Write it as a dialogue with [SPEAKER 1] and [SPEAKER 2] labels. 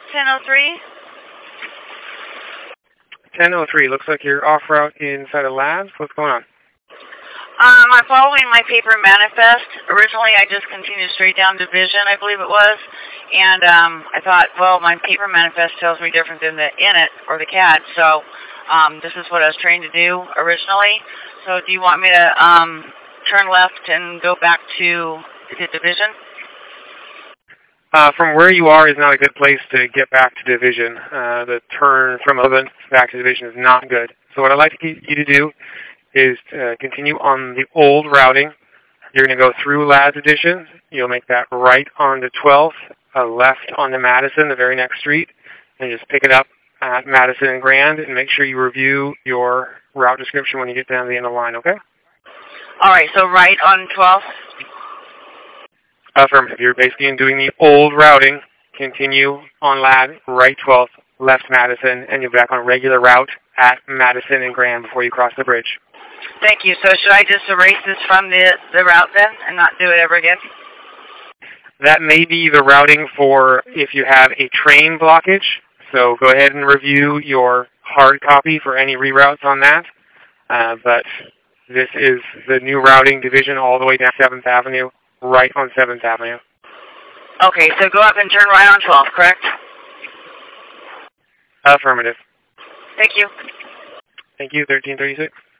[SPEAKER 1] 1003.
[SPEAKER 2] 1003. Looks like you're off route inside of labs. What's going on?
[SPEAKER 1] I'm following my paper manifest. Originally, I just continued straight down Division, I believe it was. And I thought, well, my paper manifest tells me different than the INIT or the CAD. So this is what I was trained to do originally. So do you want me to turn left and go back to the Division?
[SPEAKER 2] From where you are is not a good place to get back to Division. The turn from 11 back to Division is not good. So what I'd like you to do is continue on the old routing. You're going to go through Lads Addition. You'll make that right on the 12th, left on the Madison, the very next street, and just pick it up at Madison and Grand, and make sure you review your route description when you get down to the end of the line, okay?
[SPEAKER 1] All right, so right on 12th?
[SPEAKER 2] Affirmative. You're basically doing the old routing. Continue on Lad, right 12th, left Madison, and you're back on regular route at Madison and Grand before you cross the bridge.
[SPEAKER 1] Thank you. So should I just erase this from the route then and not do it ever again?
[SPEAKER 2] That may be the routing for if you have a train blockage. So go ahead and review your hard copy for any reroutes on that. But this is the new routing Division all the way down 7th Avenue, right on 7th Avenue.
[SPEAKER 1] Okay, so go up and turn right on 12th, correct?
[SPEAKER 2] Affirmative.
[SPEAKER 1] Thank you.
[SPEAKER 2] Thank you, 1336.